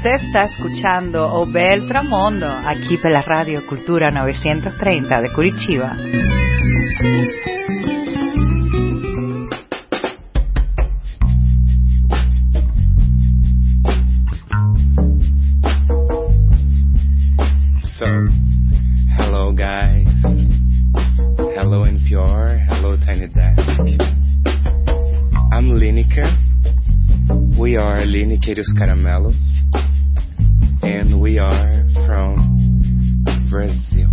Você está escuchando O Bel Tramondo aqui pela Rádio Cultura 930 de Curitiba. So, hello guys, hello NPR, hello Tiny Desk. I'm Lineker. We are Lineker e os Caramelos, and we are from Brazil.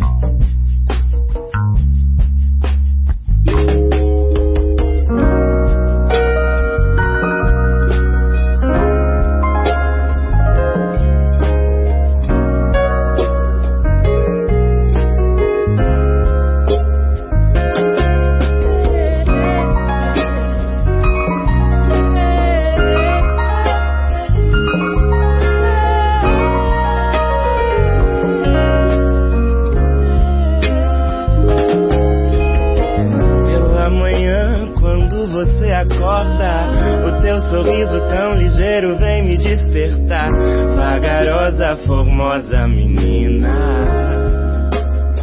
Sorriso tão ligeiro vem me despertar, vagarosa, formosa menina.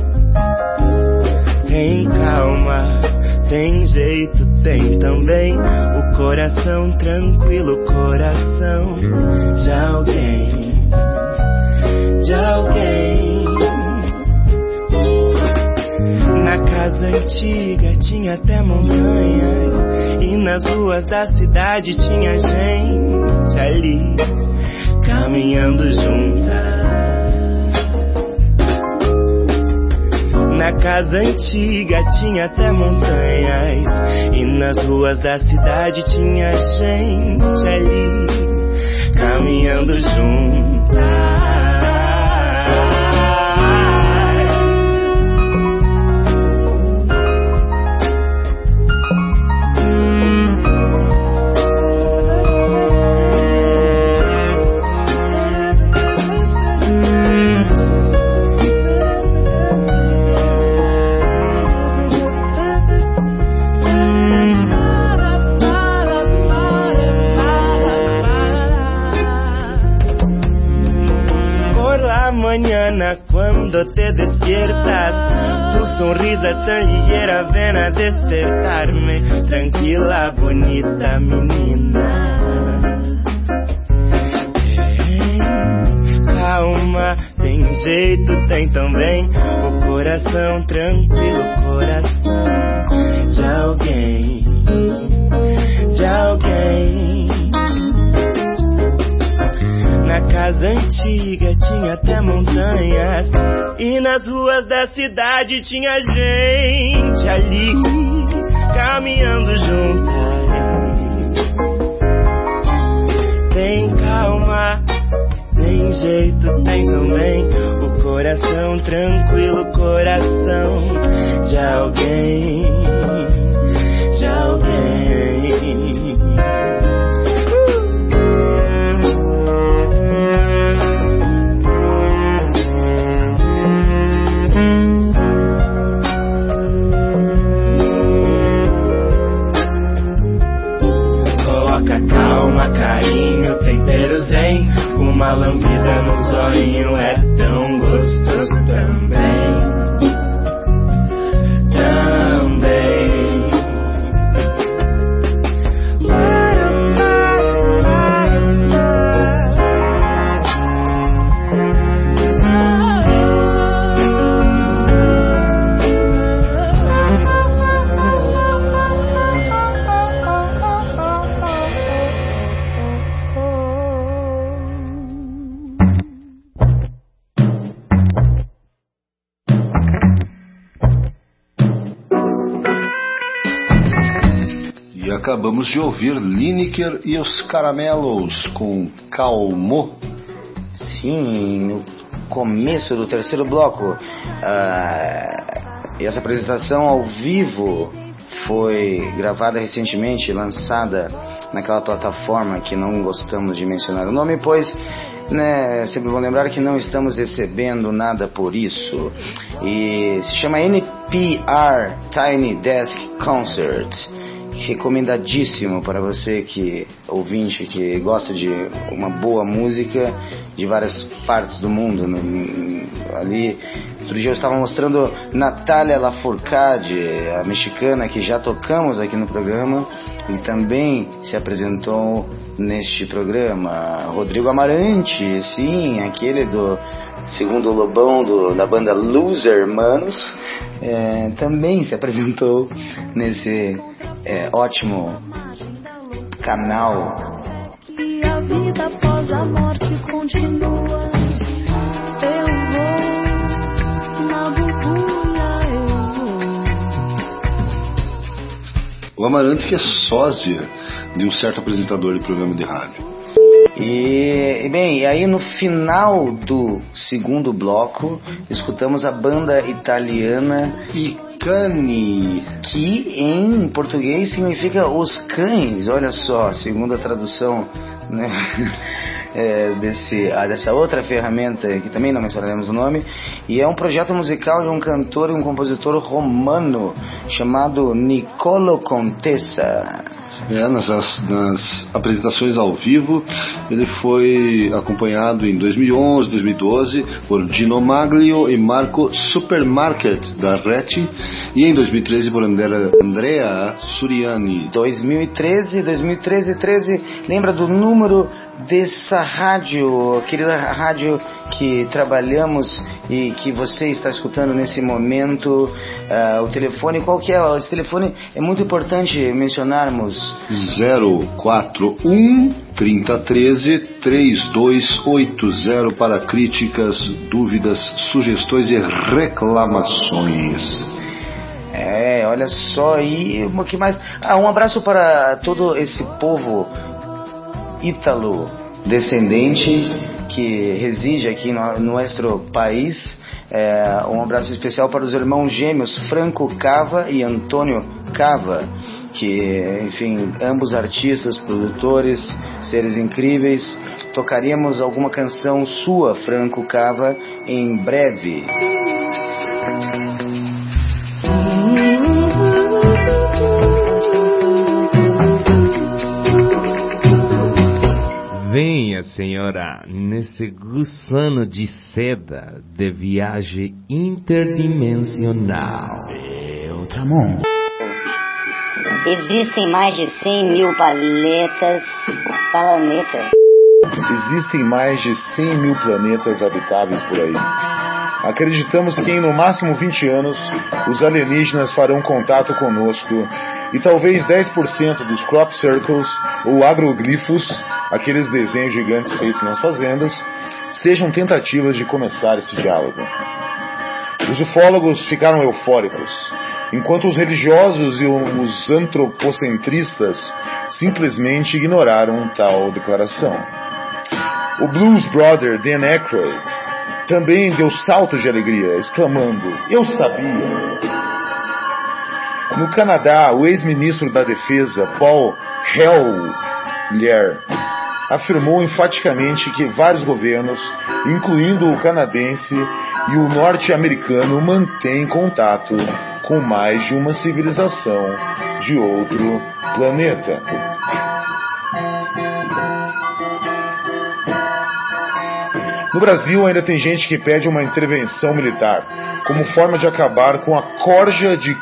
Tem calma, tem jeito, tem também o coração tranquilo, coração de alguém, de alguém. Na casa antiga tinha até montanhas, e nas ruas da cidade tinha gente ali, caminhando juntas. Na casa antiga tinha até montanhas, e nas ruas da cidade tinha gente ali, caminhando juntas. Cuando te despiertas, tu sonrisa tan ligera ven a despertarme. Tranquila, bonita menina. Tem calma, tem jeito, tem também o coração tranquilo, coração de alguém, de alguém. Na casa antiga tinha até montanhas, e nas ruas da cidade tinha gente ali, caminhando juntas. Tem calma, tem jeito, tem também o coração tranquilo, coração de alguém, de alguém. Calma, carinho, tempero zen, uma lambida no zoinho é tão gostoso também, também. Acabamos de ouvir Lineker e os Caramelos com Calmo. Sim, no começo do terceiro bloco. Essa apresentação ao vivo foi gravada recentemente, lançada naquela plataforma que não gostamos de mencionar o nome, pois sempre vou lembrar que não estamos recebendo nada por isso. E se chama NPR Tiny Desk Concert. recomendadíssimo para você ouvinte, que gosta de uma boa música de várias partes do mundo. Ali, outro dia eu estava mostrando Natália Lafourcade, a mexicana que já tocamos aqui no programa e também se apresentou neste programa. Rodrigo Amarante, sim, aquele do segundo Lobão da banda Loser Manos, também se apresentou nesse ótimo canal. E a vida após a morte continua. Eu vou na bubuia, O Amarante, que é sósia de um certo apresentador de programa de rádio. E aí no final do segundo bloco escutamos a banda italiana I Cani, que em português significa os cães. Olha só, segundo a tradução, né, dessa outra ferramenta que também não mencionaremos o nome, e é um projeto musical de um cantor e um compositor romano chamado Niccolo Contessa. Nas apresentações ao vivo, ele foi acompanhado em 2011, 2012 por Gino Maglio e Marco Supermarket da Reti, e em 2013 por Andrea Suriani. 2013, lembra do número dessa rádio, querida rádio que trabalhamos e que você está escutando nesse momento? O telefone, qual que é? Esse telefone é muito importante mencionarmos. 041 3013 3280 para críticas, dúvidas, sugestões e reclamações. Olha só, e o que mais? Um abraço para todo esse povo ítalo descendente que reside aqui no nosso país. Um abraço especial para os irmãos gêmeos Franco Cava e Antônio Cava, que, enfim, ambos artistas, produtores, seres incríveis. Tocaríamos alguma canção sua, Franco Cava, em breve. Venha, senhora, nesse gusano de seda de viagem interdimensional. Beltramon. Existem mais de 100 mil planetas. Existem mais de 100 mil planetas habitáveis por aí. Acreditamos que em no máximo 20 anos os alienígenas farão contato conosco e talvez 10% dos crop circles ou agroglifos, aqueles desenhos gigantes feitos nas fazendas, sejam tentativas de começar esse diálogo. Os ufólogos ficaram eufóricos, enquanto os religiosos e os antropocentristas simplesmente ignoraram tal declaração. O Blues Brother Dan Aykroyd também deu saltos de alegria, exclamando: "Eu sabia!" No Canadá, o ex-ministro da Defesa, Paul Hellyer, afirmou enfaticamente que vários governos, incluindo o canadense e o norte-americano, mantêm contato com mais de uma civilização de outro planeta. No Brasil, ainda tem gente que pede uma intervenção militar como forma de acabar com a corja de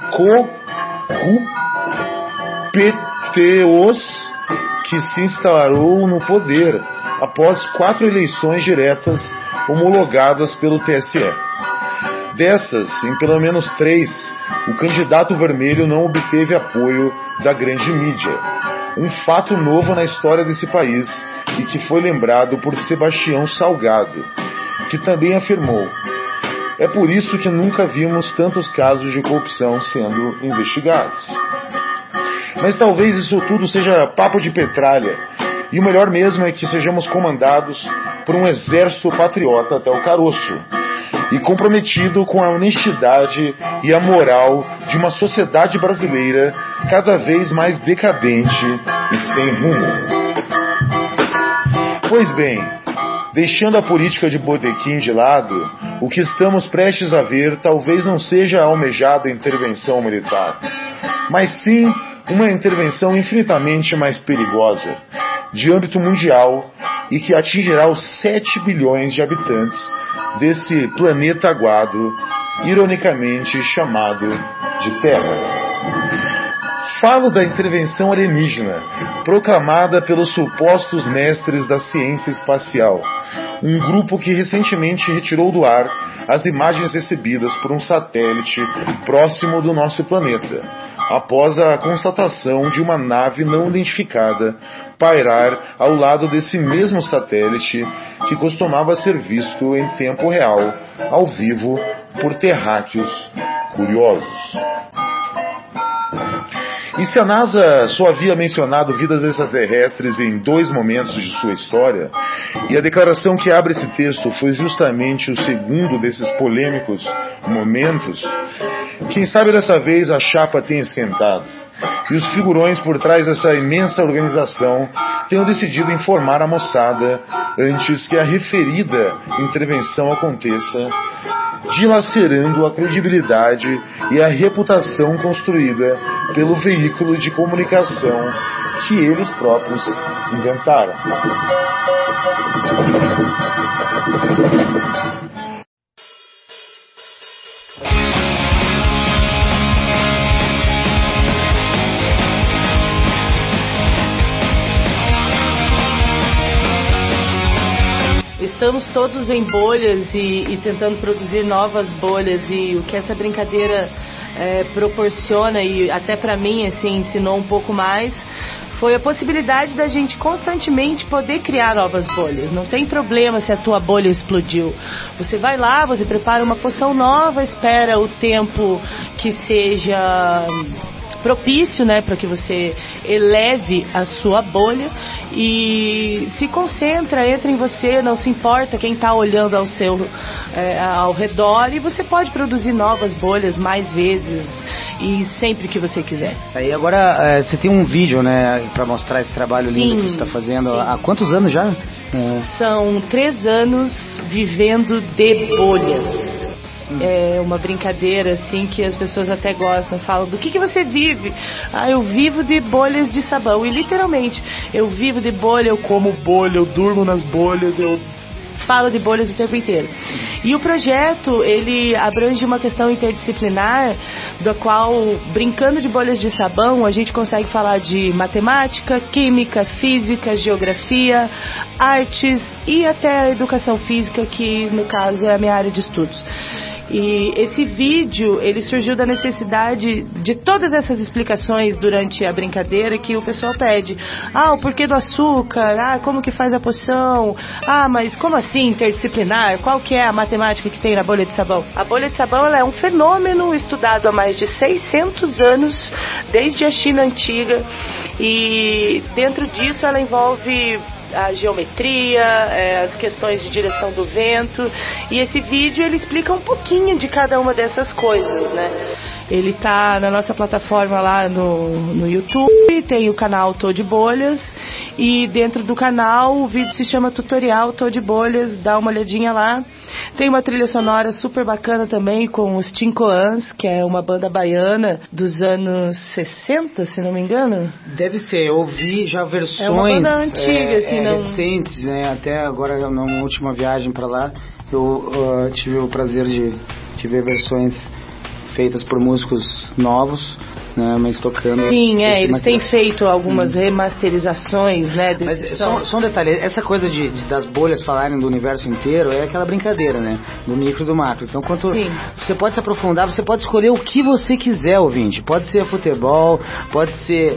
corrupteos que se instaurou no poder após 4 eleições diretas homologadas pelo TSE. Dessas, em pelo menos 3, o candidato vermelho não obteve apoio da grande mídia. Um fato novo na história desse país e que foi lembrado por Sebastião Salgado, que também afirmou: "É por isso que nunca vimos tantos casos de corrupção sendo investigados." Mas talvez isso tudo seja papo de petralha, e o melhor mesmo é que sejamos comandados por um exército patriota até o caroço, e comprometido com a honestidade e a moral de uma sociedade brasileira cada vez mais decadente e sem rumo. Pois bem, deixando a política de botequim de lado, o que estamos prestes a ver talvez não seja a almejada intervenção militar, mas sim uma intervenção infinitamente mais perigosa, de âmbito mundial e que atingirá os 7 bilhões de habitantes desse planeta aguado, ironicamente chamado de Terra. Falo da intervenção alienígena, proclamada pelos supostos mestres da ciência espacial, um grupo que recentemente retirou do ar as imagens recebidas por um satélite próximo do nosso planeta, após a constatação de uma nave não identificada pairar ao lado desse mesmo satélite que costumava ser visto em tempo real, ao vivo, por terráqueos curiosos. E se a NASA só havia mencionado vidas extraterrestres em 2 momentos de sua história, e a declaração que abre esse texto foi justamente o segundo desses polêmicos momentos, quem sabe dessa vez a chapa tenha esquentado, e os figurões por trás dessa imensa organização tenham decidido informar a moçada antes que a referida intervenção aconteça, dilacerando a credibilidade e a reputação construída pelo veículo de comunicação que eles próprios inventaram. Estamos todos em bolhas e tentando produzir novas bolhas, e o que essa brincadeira proporciona, e até para mim assim, ensinou um pouco mais, foi a possibilidade da gente constantemente poder criar novas bolhas. Não tem problema se a tua bolha explodiu. Você vai lá, você prepara uma poção nova, espera o tempo que seja propício, né, para que você eleve a sua bolha e se concentra, entra em você, não se importa quem está olhando ao redor, e você pode produzir novas bolhas mais vezes e sempre que você quiser. Aí agora você tem um vídeo, né, para mostrar esse trabalho lindo que você está fazendo. Sim. Há quantos anos já? São 3 anos vivendo de bolhas. É uma brincadeira assim que as pessoas até gostam, falam: do que você vive? Eu vivo de bolhas de sabão. E literalmente, eu vivo de bolha, eu como bolha, eu durmo nas bolhas, eu falo de bolhas o tempo inteiro. E o projeto, ele abrange uma questão interdisciplinar, da qual, brincando de bolhas de sabão, a gente consegue falar de matemática, química, física, geografia, artes e até a educação física, que no caso é a minha área de estudos. E esse vídeo, ele surgiu da necessidade de todas essas explicações durante a brincadeira que o pessoal pede. O porquê do açúcar? Como que faz a poção? Mas como assim interdisciplinar? Qual que é a matemática que tem na bolha de sabão? A bolha de sabão, ela é um fenômeno estudado há mais de 600 anos, desde a China antiga, e dentro disso ela envolve a geometria, as questões de direção do vento, e esse vídeo ele explica um pouquinho de cada uma dessas coisas, né? Ele tá na nossa plataforma lá no YouTube, tem o canal Tô de Bolhas, e dentro do canal o vídeo se chama Tutorial Tô de Bolhas, dá uma olhadinha lá. Tem uma trilha sonora super bacana também com os Tincoãs, que é uma banda baiana dos anos 60, se não me engano. Deve ser, eu ouvi já versões. É uma banda antiga, assim, não... recentes, né? Até agora, na última viagem para lá, eu tive o prazer de ver versões feitas por músicos novos, né, mas tocando... Sim, eles têm feito algumas remasterizações, né? Mas só um detalhe, essa coisa das bolhas falarem do universo inteiro é aquela brincadeira, né? Do micro e do macro. Então, você pode se aprofundar, você pode escolher o que você quiser, ouvinte. Pode ser futebol, pode ser...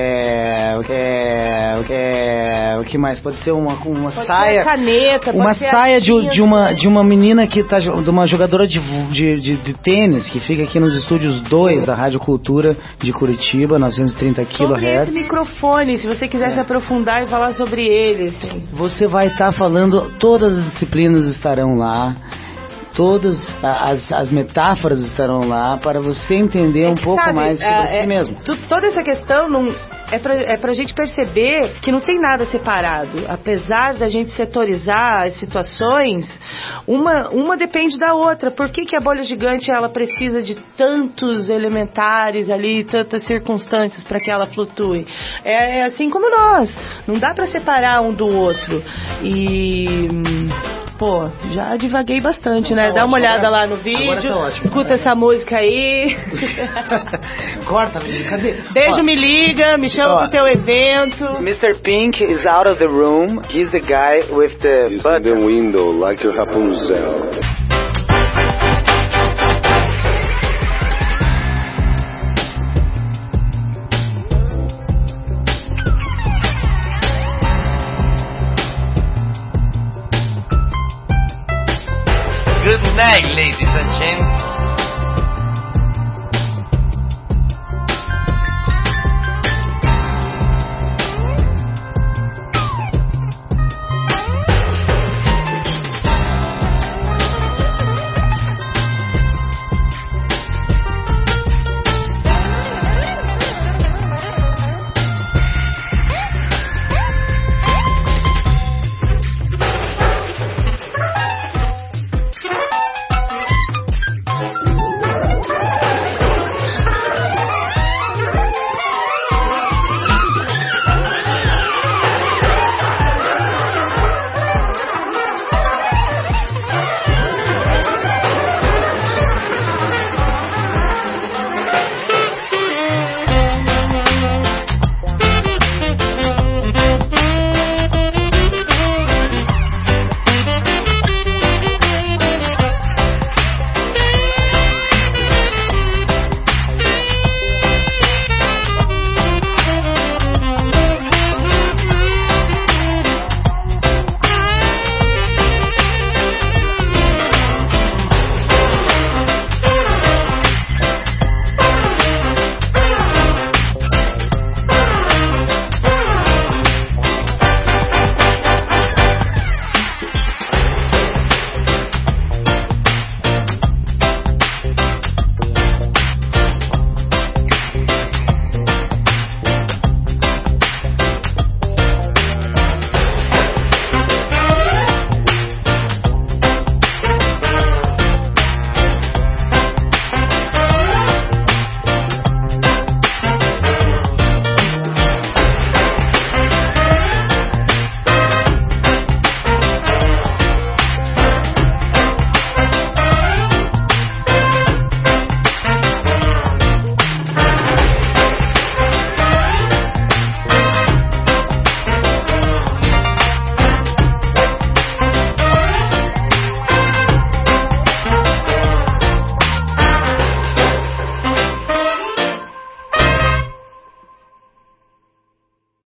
o que mais? Pode ser uma pode saia... Ser caneta, uma saia de uma menina que tá... de uma jogadora de tênis, que fica aqui nos estúdios 2 da Rádio Cultura de Curitiba, 930 kHz. Sobre esse microfone, se você quiser se aprofundar e falar sobre ele, assim. Você vai estar falando, todas as disciplinas estarão lá, todas as metáforas estarão lá, para você entender um pouco mais sobre si mesmo. Toda essa questão é pra gente perceber que não tem nada separado. Apesar da gente setorizar as situações, uma depende da outra. Por que a bolha gigante ela precisa de tantos elementares ali, tantas circunstâncias para que ela flutue? É assim como nós. Não dá para separar um do outro. E... pô, já divaguei bastante, né? Dá uma olhada lá no vídeo, escuta essa música aí. Corta, menino, cadê? Beijo, me liga, me chama pro teu evento. Mr. Pink is out of the room. He's the guy with the He's button. in the window, like a Rapunzel. Good night, ladies and gentlemen.